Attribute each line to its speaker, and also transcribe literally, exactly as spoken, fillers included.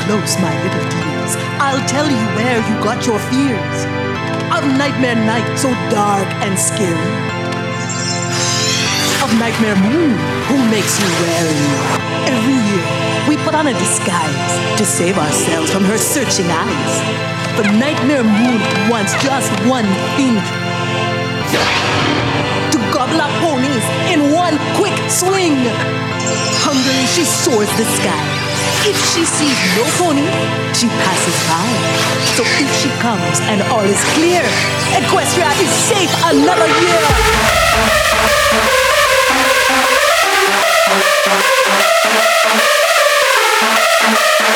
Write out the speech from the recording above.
Speaker 1: close, my little dears. I'll tell you where you got your fears of Nightmare Night, so dark and scary. Of Nightmare Moon, who makes you wary. Every year, we put on a disguise to save ourselves from her searching eyes. The Nightmare Moon wants just one thing: to gobble up ponies in one quick swing. Hungry, she soars the sky. If she sees no pony, she passes by. So if she comes and all is clear, Equestria is safe another year. We'll be right back.